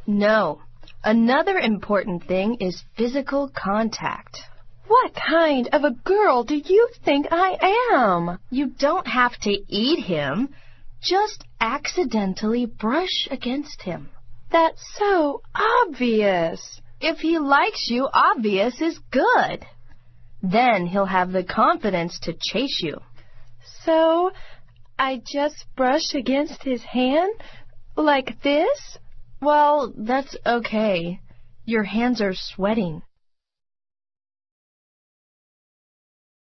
No. Another important thing is physical contact. What kind of a girl do you think I am? You don't have to eat him. Just accidentally brush against him. That's so obvious. If he likes you, obvious is good. Then he'll have the confidence to chase you. So, I just brush against his hand? Like this? Well, that's okay. Your hands are sweating.